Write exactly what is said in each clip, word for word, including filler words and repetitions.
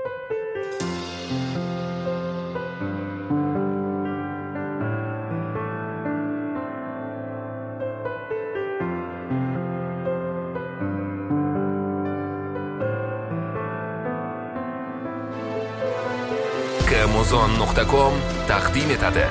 amazon nuqta com taqdim etadi.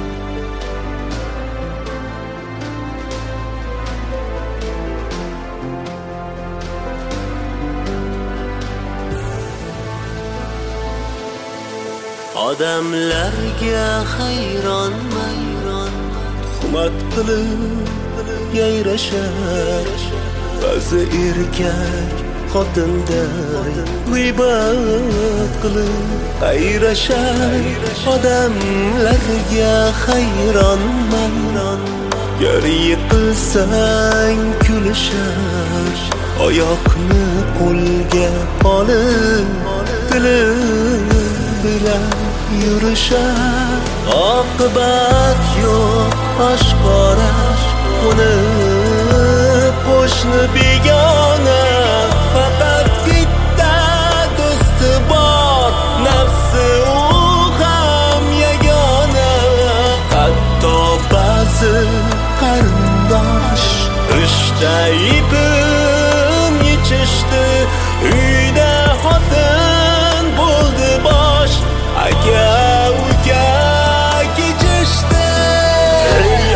Odamlarga hayron-mayron tuhmat qilib yayrashar, ba'zi erkak xotinday g'iybat qilib qayrashar. Odamlarga hayron-mayron, gar yiqilsang kulishar, oyoqni qo'lga olib tili bilan yurishar. Oqibat yo'q oshkora, uni qo'shni begona, faqat bitta do'sti bor, nafsi u ham yagona. Hatto ba'zi qarindosh ishda ipin yechishdi, uyda xotin bo'ldi bosh, aka uka kechishdi. Ey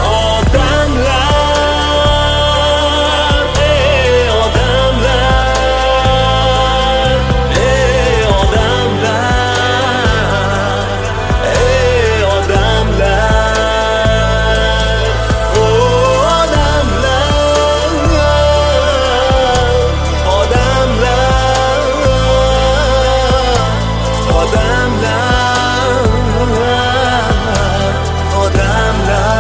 odamlar, ey odamlar, ey odamlar, ey odamlar, o odamlar, odamlar, odamlar, odamlar.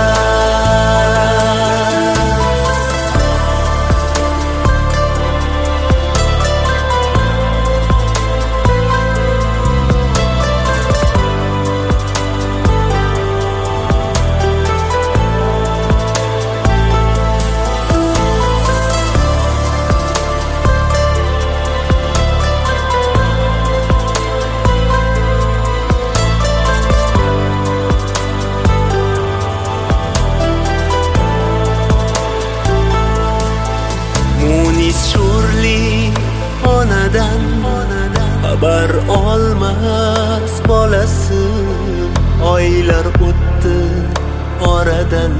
Munis sho'rli onadan xabar olmas bolasi, oylar o'tdi oradan,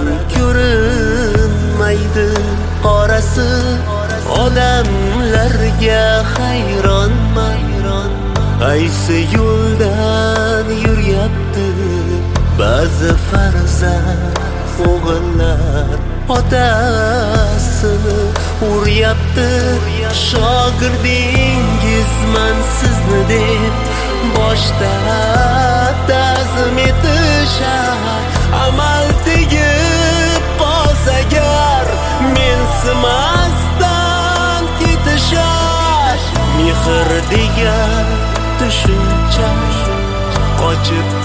ko'rinmaydi qorasi. Odamlarga hayron-mayron, qaysi yo'ldan yuryapti ba'zi farzand o'g'illar, otasini uryapti. Shogirdingizman sizni deb boshda ta'zim etishar, amal tegib qolsa agar mensimasdan ketishar. Mehr degan tushuncha qochib